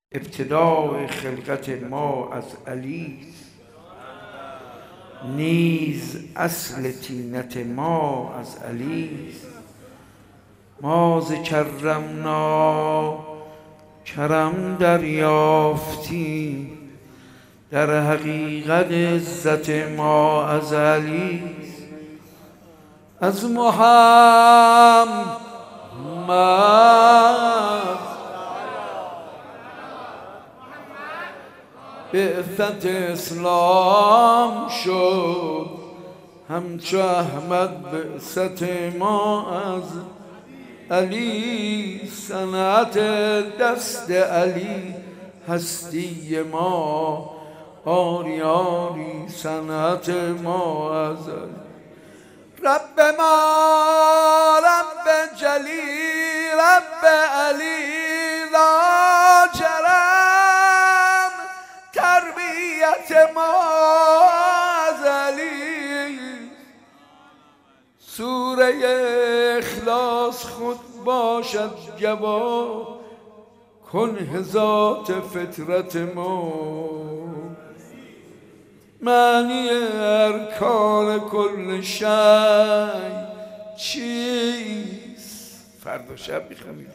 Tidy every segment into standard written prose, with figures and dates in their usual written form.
ابتدای خلقت ما از علی، نیز اصل طینت ما از علی. ما ز کرمنا کرم دریافتیم، در حقیقت عزت ما از علی. از محمد بعثت اسلام شد، همچو احمد بعثت ما از علی. صنعت دست علی هستی ما، آری آری صنعت ما از علی. رب ما رب جلی رب علی لاجرم، تربیت ما از علی. سوره اخلاص خود باشد جواب، کنه ذات فطرت ما. معنی ارکان کل شی چیست؟ فردا شب میخوام دیگه.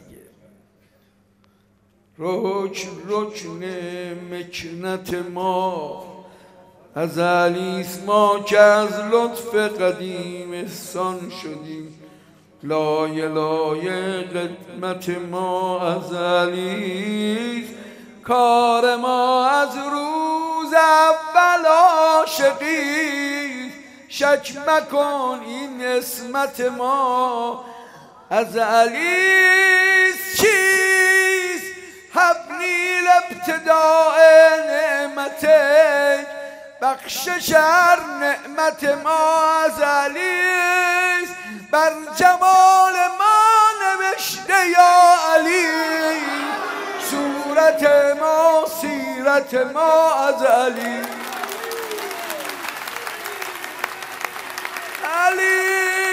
رکن مکنت ما از علیست، ما که از لطف قدیم احسان شدیم. لایه لایه قدمت ما از علیست، کار ما از روز اول عاشقی. شک مکن این اسمت ما از علیست. چیست حبلی الابتداء نعمتک، بخشش هر نعمت ما از علیست. بر جمال ما نوشته یا علی، صورت ما سیرت ما از علی. علی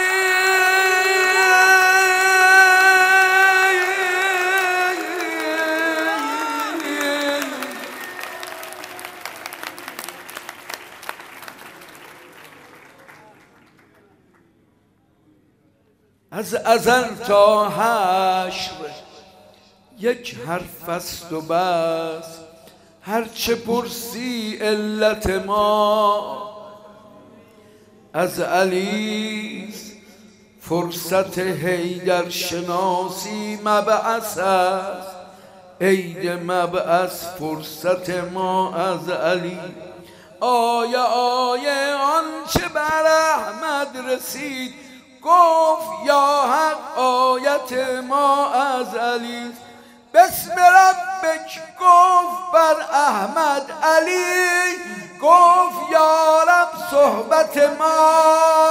از ازل تا حشر یک حرف است و بس، هرچه پرسی علت ما از علیست. فرصت حیدر شناسی مبعث است، عید مبعث فرصت ما از علی. آیه آیه آنچه بر احمد رسید، گفت یا حق آیت ما از علی. بسم ربک گفت بر احمد علی، گفت یا رب صحبت ما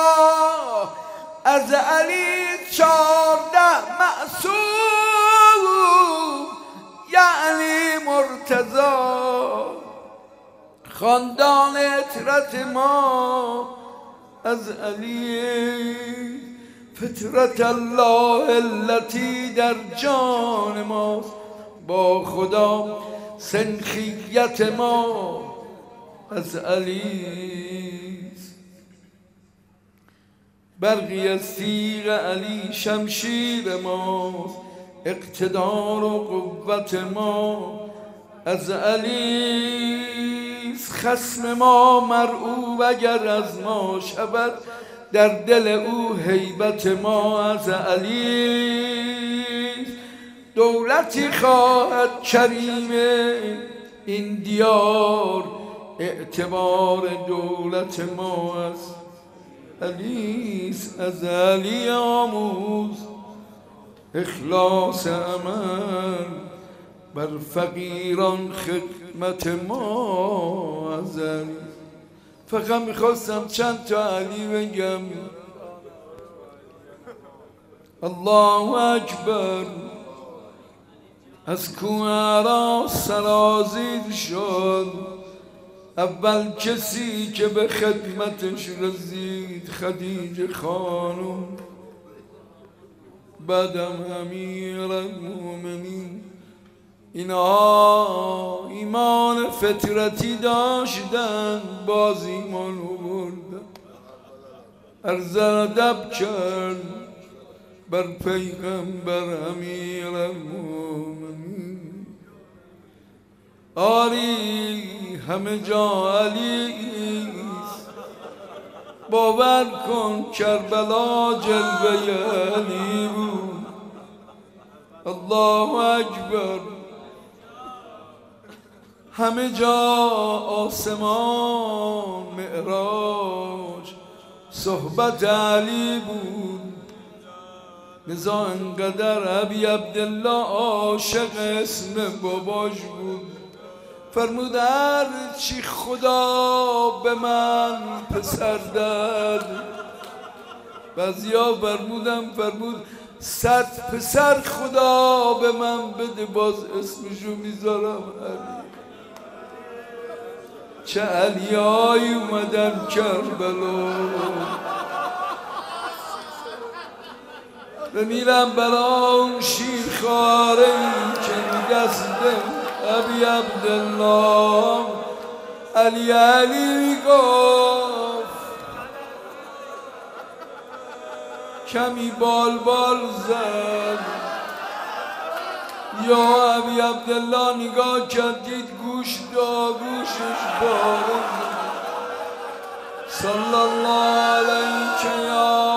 از علی. 14 معصوم یعنی مرتضی، خاندان اطرت ما از علی. فطرت الله التي در جان ماست، با خدا سنخیت ما از علی. برقی از تیغ علی شمشیر ماست، اقتدار و قوت ما از علی. خصم ما مرعوب اگر از ما شود، در دل او هیبت ما از علی. دولتی خواهد کریم این دیار، اعتبار دولت ما از علیست. از علی آموز اخلاص عمل، بر فقیران خدمت ما از علی. فقط میخواستم چند تا علی بگم. الله اکبر. از کوهرا سرازیر شد، اول کسی که به خدمتش رسید خدیجه خانم، بعدم امیرالمومنین اینها ایمان فطرتی داشتن، باز ایمان آوردن. عرض ادب کرد بر پیغمبر امیرالمومنین. آری همه جا علیست، باور کن کربلا جلوه علی بود. الله اکبر. همه جا آسمان معراج صحبت علی بود. لذا انقدر ابی عبدالله عاشق اسم باباش بود. فرمود هر چی خدا به من پسر داد، بعضیا فرمود 100 پسر خدا به من بده، باز اسمشو میذارم علی. چه علیایی اومدن کربلا، بمیرم برا اون شیرخواره که میگسته ابی عبدالله. علی علی گفت کمی بال زد. یا ابی عبدالله نگاه کردید گوشش بارد. صلی الله علیک یا